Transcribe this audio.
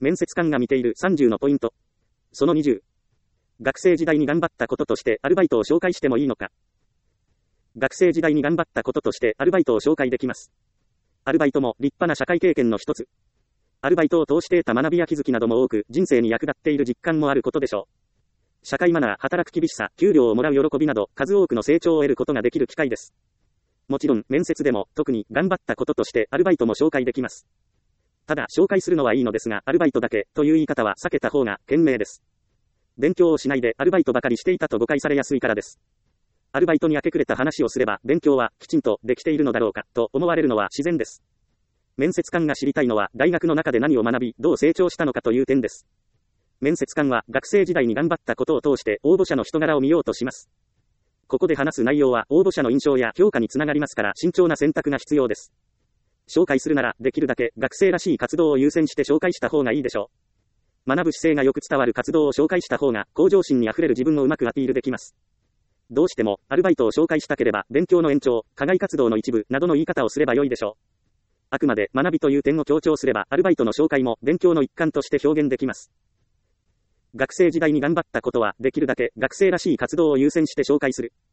面接官が見ている30のポイント。その20。学生時代に頑張ったこととしてアルバイトを紹介してもいいのか。学生時代に頑張ったこととしてアルバイトを紹介できます。アルバイトも立派な社会経験の一つ。アルバイトを通して得た学びや気づきなども多く、人生に役立っている実感もあることでしょう。社会マナー、働く厳しさ、給料をもらう喜びなど、数多くの成長を得ることができる機会です。もちろん、面接でも、特に頑張ったこととしてアルバイトも紹介できます。ただ、紹介するのはいいのですが、アルバイトだけという言い方は避けた方が賢明です。勉強をしないでアルバイトばかりしていたと誤解されやすいからです。アルバイトに明け暮れた話をすれば、勉強はきちんとできているのだろうかと思われるのは自然です。面接官が知りたいのは、大学の中で何を学び、どう成長したのかという点です。面接官は学生時代に頑張ったことを通して応募者の人柄を見ようとします。ここで話す内容は応募者の印象や評価につながりますから、慎重な選択が必要です。紹介するなら、できるだけ学生らしい活動を優先して紹介した方がいいでしょう。学ぶ姿勢がよく伝わる活動を紹介した方が、向上心にあふれる自分をうまくアピールできます。どうしても、アルバイトを紹介したければ、勉強の延長、課外活動の一部、などの言い方をすれば良いでしょう。あくまで学びという点を強調すれば、アルバイトの紹介も勉強の一環として表現できます。学生時代に頑張ったことは、できるだけ学生らしい活動を優先して紹介する。